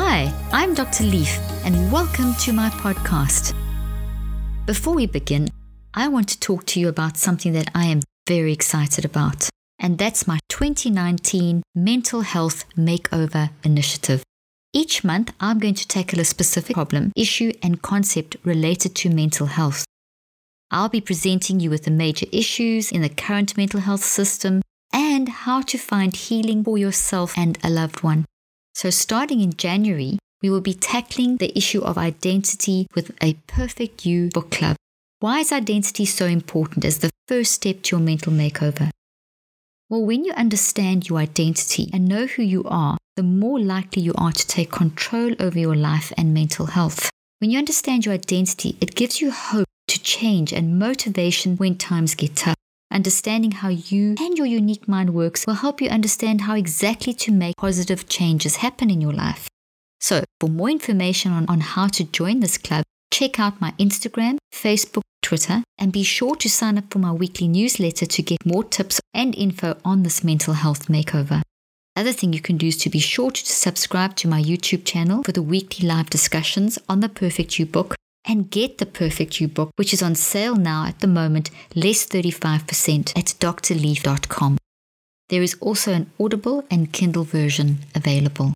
Hi, I'm Dr. Leaf, and welcome to my podcast. Before we begin, I want to talk to you about something that I am very excited about, and that's my 2019 Mental Health Makeover Initiative. Each month, I'm going to tackle a specific problem, issue, and concept related to mental health. I'll be presenting you with the major issues in the current mental health system and how to find healing for yourself and a loved one. So starting in January, we will be tackling the issue of identity with a Perfect You book club. Why is identity so important as the first step to your mental makeover? Well, when you understand your identity and know who you are, the more likely you are to take control over your life and mental health. When you understand your identity, it gives you hope to change and motivation when times get tough. Understanding how you and your unique mind works will help you understand how exactly to make positive changes happen in your life. So, for more information on how to join this club, check out my Instagram, Facebook, Twitter, and be sure to sign up for my weekly newsletter to get more tips and info on this mental health makeover. Other thing you can do is to be sure to subscribe to my YouTube channel for the weekly live discussions on the Perfect You book, and get the Perfect You book, which is on sale now at the moment, less 35% at drleaf.com. There is also an Audible and Kindle version available.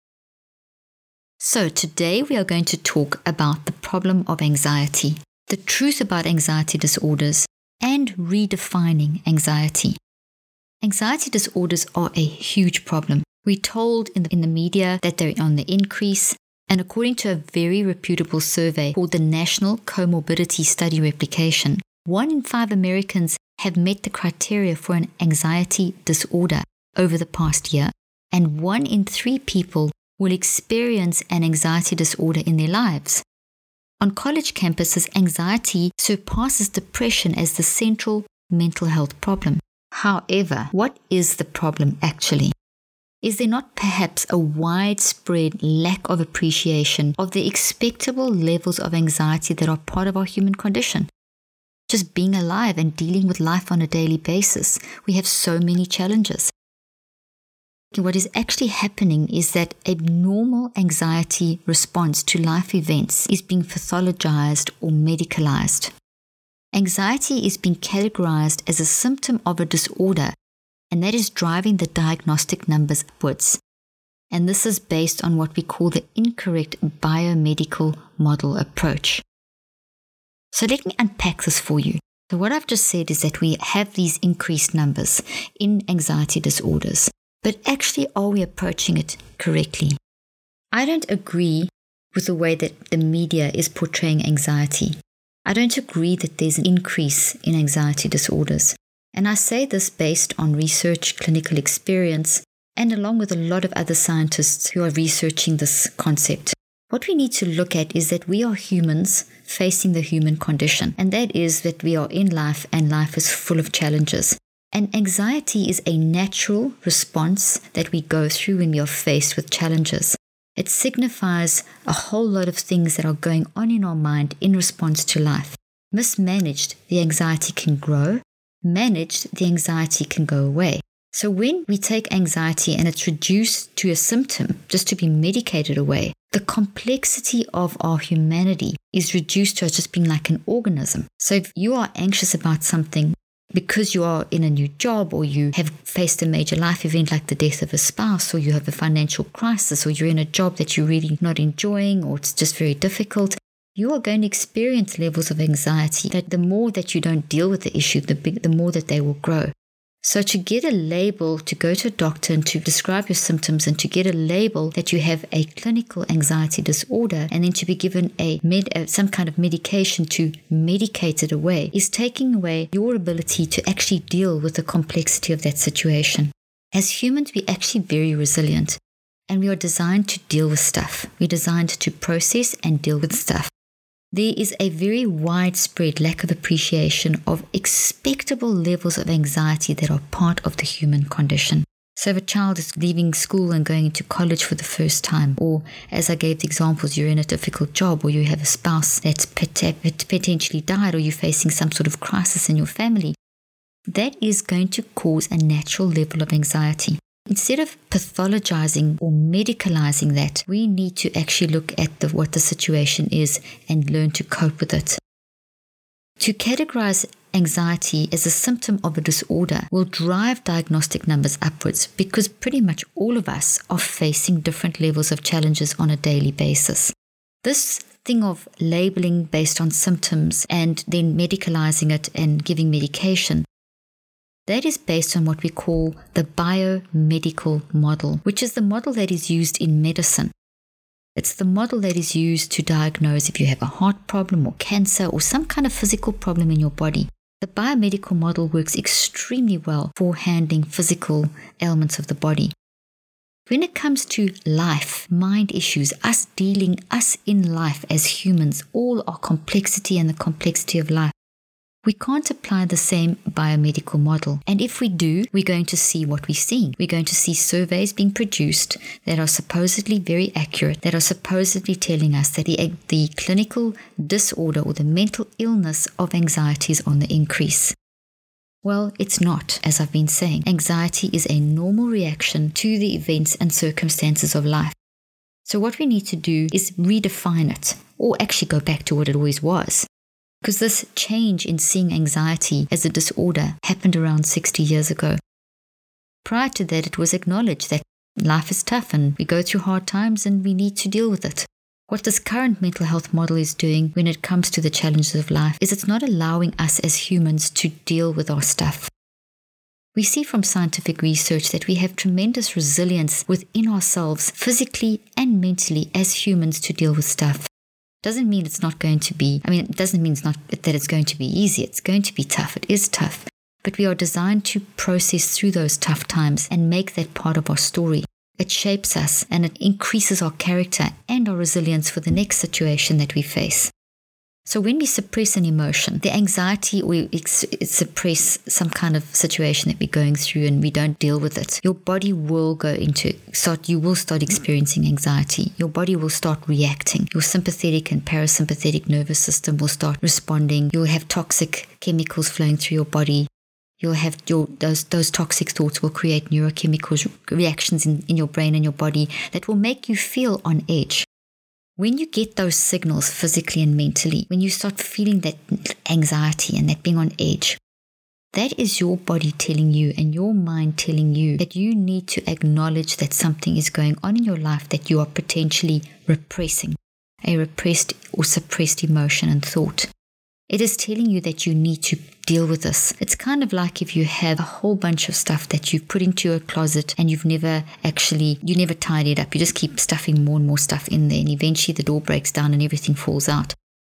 So today we are going to talk about the problem of anxiety, the truth about anxiety disorders, and redefining anxiety. Anxiety disorders are a huge problem. We're told in the media that they're on the increase, and according to a very reputable survey called the National Comorbidity Study Replication, 1 in 5 Americans have met the criteria for an anxiety disorder over the past year, and 1 in 3 people will experience an anxiety disorder in their lives. On college campuses, anxiety surpasses depression as the central mental health problem. However, what is the problem actually? Is there not perhaps a widespread lack of appreciation of the expectable levels of anxiety that are part of our human condition? Just being alive and dealing with life on a daily basis, we have so many challenges. What is actually happening is that abnormal anxiety response to life events is being pathologized or medicalized. Anxiety is being categorized as a symptom of a disorder, and that is driving the diagnostic numbers upwards. And this is based on what we call the incorrect biomedical model approach. So let me unpack this for you. So what I've just said is that we have these increased numbers in anxiety disorders, but actually are we approaching it correctly? I don't agree with the way that the media is portraying anxiety. I don't agree that there's an increase in anxiety disorders. And I say this based on research, clinical experience, and along with a lot of other scientists who are researching this concept. What we need to look at is that we are humans facing the human condition, and that is that we are in life and life is full of challenges. And anxiety is a natural response that we go through when we are faced with challenges. It signifies a whole lot of things that are going on in our mind in response to life. Mismanaged, the anxiety can grow. Managed, the anxiety can go away. So when we take anxiety and it's reduced to a symptom just to be medicated away, the complexity of our humanity is reduced to just being like an organism. So if you are anxious about something because you are in a new job, or you have faced a major life event like the death of a spouse, or you have a financial crisis, or you're in a job that you're really not enjoying, or it's just very difficult, you are going to experience levels of anxiety that the more that you don't deal with the issue, the more that they will grow. So to get a label, to go to a doctor and to describe your symptoms and to get a label that you have a clinical anxiety disorder, and then to be given some kind of medication to medicate it away, is taking away your ability to actually deal with the complexity of that situation. As humans, we're actually very resilient, and we are designed to deal with stuff. We're designed to process and deal with stuff. There is a very widespread lack of appreciation of expectable levels of anxiety that are part of the human condition. So if a child is leaving school and going into college for the first time, or as I gave the examples, you're in a difficult job, or you have a spouse that's potentially died, or you're facing some sort of crisis in your family, that is going to cause a natural level of anxiety. Instead of pathologizing or medicalizing that, we need to actually look at what the situation is and learn to cope with it. To categorize anxiety as a symptom of a disorder will drive diagnostic numbers upwards because pretty much all of us are facing different levels of challenges on a daily basis. This thing of labeling based on symptoms and then medicalizing it and giving medication, that is based on what we call the biomedical model, which is the model that is used in medicine. It's the model that is used to diagnose if you have a heart problem or cancer or some kind of physical problem in your body. The biomedical model works extremely well for handling physical ailments of the body. When it comes to life, mind issues, us in life as humans, all our complexity and the complexity of life, we can't apply the same biomedical model. And if we do, we're going to see what we're seeing. We're going to see surveys being produced that are supposedly very accurate, that are supposedly telling us that the clinical disorder or the mental illness of anxiety is on the increase. Well, it's not, as I've been saying. Anxiety is a normal reaction to the events and circumstances of life. So what we need to do is redefine it, or actually go back to what it always was. Because this change in seeing anxiety as a disorder happened around 60 years ago. Prior to that, it was acknowledged that life is tough and we go through hard times and we need to deal with it. What this current mental health model is doing when it comes to the challenges of life is it's not allowing us as humans to deal with our stuff. We see from scientific research that we have tremendous resilience within ourselves, physically and mentally, as humans to deal with stuff. Doesn't mean it's not going to be, it doesn't mean that it's going to be easy. It's going to be tough. It is tough. But we are designed to process through those tough times and make that part of our story. It shapes us and it increases our character and our resilience for the next situation that we face. So when we suppress an emotion, the anxiety, or suppress some kind of situation that we're going through and we don't deal with it, your body will you will start experiencing anxiety. Your body will start reacting. Your sympathetic and parasympathetic nervous system will start responding. You'll have toxic chemicals flowing through your body. You'll have those toxic thoughts will create neurochemical reactions in your brain and your body that will make you feel on edge. When you get those signals physically and mentally, when you start feeling that anxiety and that being on edge, that is your body telling you and your mind telling you that you need to acknowledge that something is going on in your life that you are potentially repressing, a repressed or suppressed emotion and thought. It is telling you that you need to deal with this. It's kind of like if you have a whole bunch of stuff that you've put into a closet and you never tied it up. You just keep stuffing more and more stuff in there and eventually the door breaks down and everything falls out.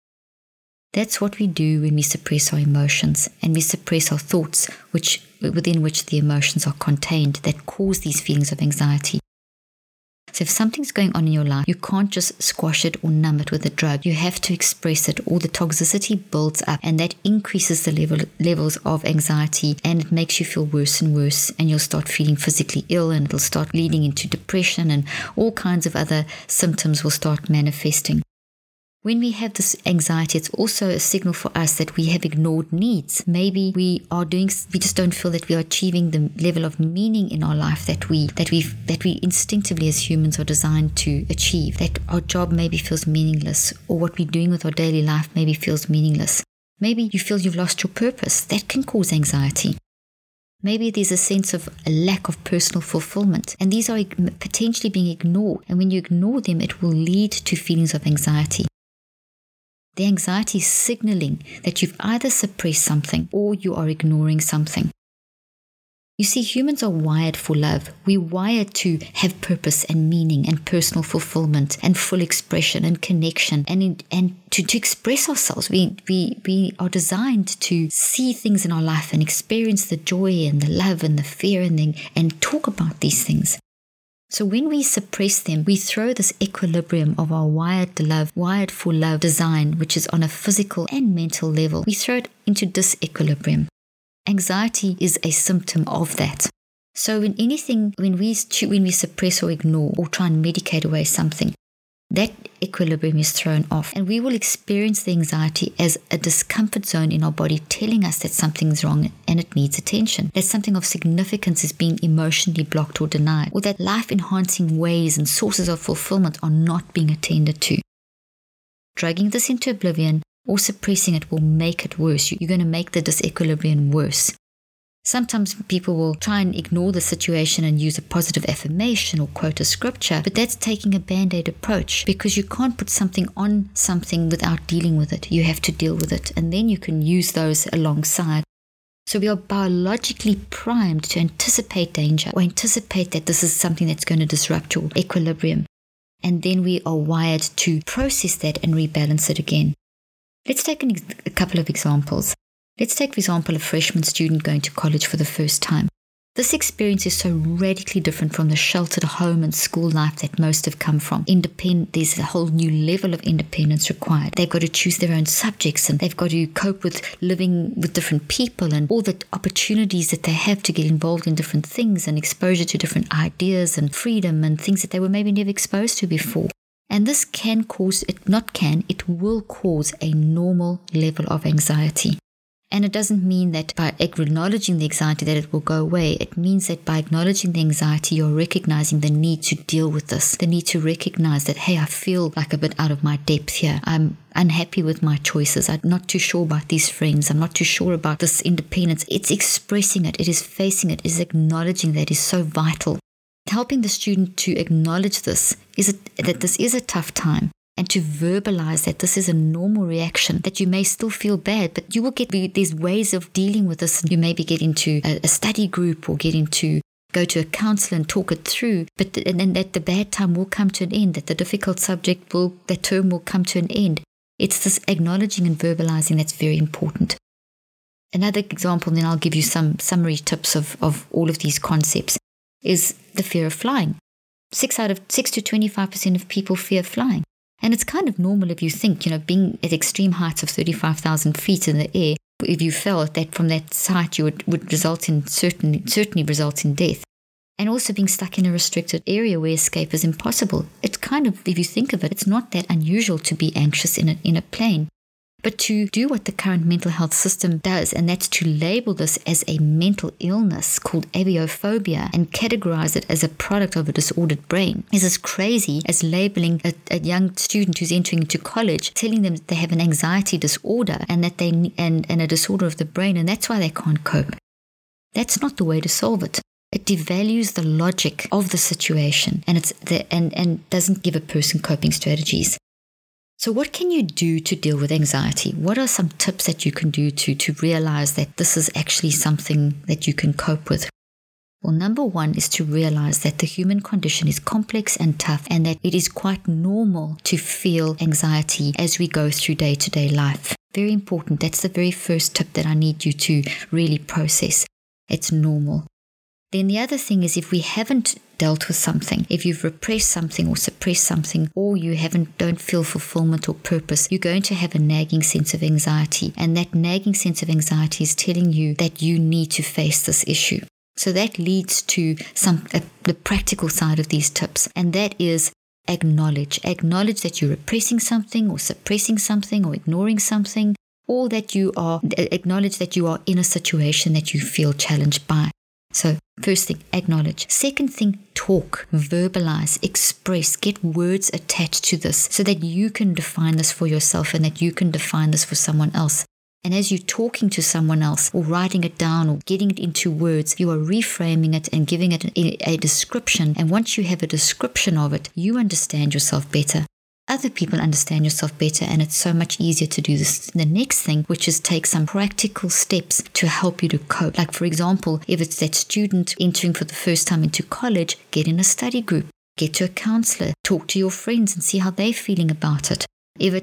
That's what we do when we suppress our emotions and we suppress our thoughts within which the emotions are contained that cause these feelings of anxiety. So if something's going on in your life, you can't just squash it or numb it with a drug. You have to express it or the toxicity builds up and that increases the levels of anxiety and it makes you feel worse and worse and you'll start feeling physically ill and it'll start leading into depression and all kinds of other symptoms will start manifesting. When we have this anxiety, it's also a signal for us that we have ignored needs. Maybe we just don't feel that we are achieving the level of meaning in our life that we instinctively as humans are designed to achieve. That our job maybe feels meaningless, or what we're doing with our daily life maybe feels meaningless. Maybe you feel you've lost your purpose. That can cause anxiety. Maybe there's a sense of a lack of personal fulfillment, and these are potentially being ignored. And when you ignore them, it will lead to feelings of anxiety. The anxiety is signaling that you've either suppressed something or you are ignoring something. You see, humans are wired for love. We're wired to have purpose and meaning and personal fulfillment and full expression and connection and to express ourselves. We are designed to see things in our life and experience the joy and the love and the fear and talk about these things. So when we suppress them, we throw this equilibrium of our wired for love design, which is on a physical and mental level, we throw it into disequilibrium. Anxiety is a symptom of that. So when we suppress or ignore or try and medicate away something, that equilibrium is thrown off, and we will experience the anxiety as a discomfort zone in our body telling us that something's wrong and it needs attention, that something of significance is being emotionally blocked or denied, or that life-enhancing ways and sources of fulfillment are not being attended to. Drugging this into oblivion or suppressing it will make it worse. You're going to make the disequilibrium worse. Sometimes people will try and ignore the situation and use a positive affirmation or quote a scripture, but that's taking a band-aid approach, because you can't put something on something without dealing with it. You have to deal with it, and then you can use those alongside. So we are biologically primed to anticipate danger or anticipate that this is something that's going to disrupt your equilibrium. And then we are wired to process that and rebalance it again. Let's take a couple of examples. Let's take, for example, a freshman student going to college for the first time. This experience is so radically different from the sheltered home and school life that most have come from. There's a whole new level of independence required. They've got to choose their own subjects, and they've got to cope with living with different people and all the opportunities that they have to get involved in different things and exposure to different ideas and freedom and things that they were maybe never exposed to before. And this it will cause a normal level of anxiety. And it doesn't mean that by acknowledging the anxiety that it will go away. It means that by acknowledging the anxiety, you're recognizing the need to deal with this, the need to recognize that, hey, I feel like a bit out of my depth here. I'm unhappy with my choices. I'm not too sure about these friends. I'm not too sure about this independence. It's expressing it. It is facing it. It is acknowledging that is so vital. Helping the student to acknowledge this that this is a tough time, and to verbalize that this is a normal reaction, that you may still feel bad, but you will get these ways of dealing with this. You maybe get into a study group or go to a counselor and talk it through, and then that the bad time will come to an end, that the difficult that term will come to an end. It's this acknowledging and verbalizing that's very important. Another example, and then I'll give you some summary tips of all of these concepts, is the fear of flying. 6 to 25% of people fear flying. And it's kind of normal if you think, being at extreme heights of 35,000 feet in the air, if you fell from that height, you would certainly result in death. And also being stuck in a restricted area where escape is impossible. It's kind of, if you think of it, it's not that unusual to be anxious in a plane. But to do what the current mental health system does, and that's to label this as a mental illness called aviophobia and categorize it as a product of a disordered brain, is as crazy as labeling a young student who's entering into college, telling them that they have an anxiety disorder and that and a disorder of the brain, and that's why they can't cope. That's not the way to solve it. It devalues the logic of the situation, and doesn't give a person coping strategies. So what can you do to deal with anxiety? What are some tips that you can do to realize that this is actually something that you can cope with? Well, number one is to realize that the human condition is complex and tough, and that it is quite normal to feel anxiety as we go through day-to-day life. Very important. That's the very first tip that I need you to really process. It's normal. Then the other thing is, if we haven't dealt with something, if you've repressed something or suppressed something, or you don't feel fulfillment or purpose, you're going to have a nagging sense of anxiety. And that nagging sense of anxiety is telling you that you need to face this issue. So that leads to the practical side of these tips. And that is acknowledge. Acknowledge that you're repressing something or suppressing something or ignoring something, or that acknowledge that you are in a situation that you feel challenged by. So first thing, acknowledge. Second thing, talk, verbalize, express, get words attached to this so that you can define this for yourself and that you can define this for someone else. And as you're talking to someone else or writing it down or getting it into words, you are reframing it and giving it a description. And once you have a description of it, you understand yourself better. Other people understand yourself better, and it's so much easier to do this. The next thing, which is take some practical steps to help you to cope. Like, for example, if it's that student entering for the first time into college, get in a study group, get to a counselor, talk to your friends and see how they're feeling about it. If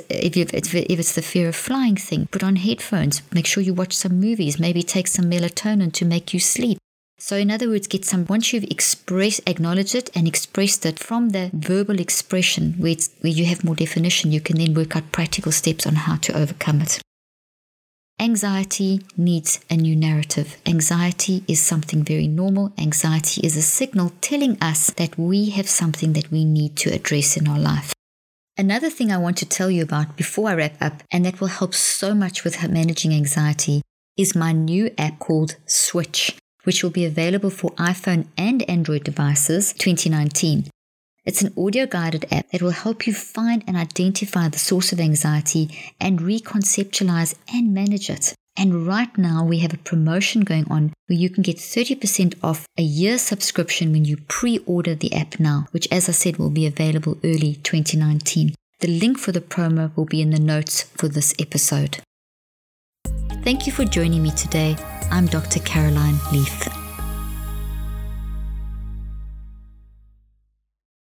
it's the fear of flying thing, put on headphones, make sure you watch some movies, maybe take some melatonin to make you sleep. So in other words, once you've acknowledged it and expressed it, from the verbal expression where you have more definition, you can then work out practical steps on how to overcome it. Anxiety needs a new narrative. Anxiety is something very normal. Anxiety is a signal telling us that we have something that we need to address in our life. Another thing I want to tell you about before I wrap up, and that will help so much with managing anxiety, is my new app called Switch, which will be available for iPhone and Android devices 2019. It's an audio-guided app that will help you find and identify the source of anxiety and reconceptualize and manage it. And right now we have a promotion going on where you can get 30% off a year subscription when you pre-order the app now, which, as I said, will be available early 2019. The link for the promo will be in the notes for this episode. Thank you for joining me today. I'm Dr. Caroline Leaf.